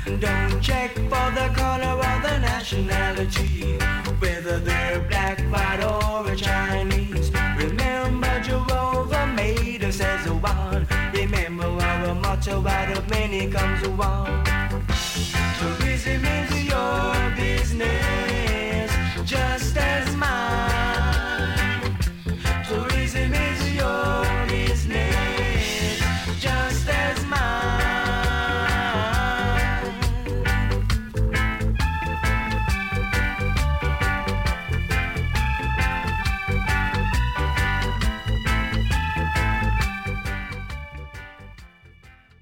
Don't check for the color or the nationality, whether they're black, white, or a Chinese. Remember Jehovah made us as a one. Remember our motto, out of many comes a one. Tourism is your business, just as mine.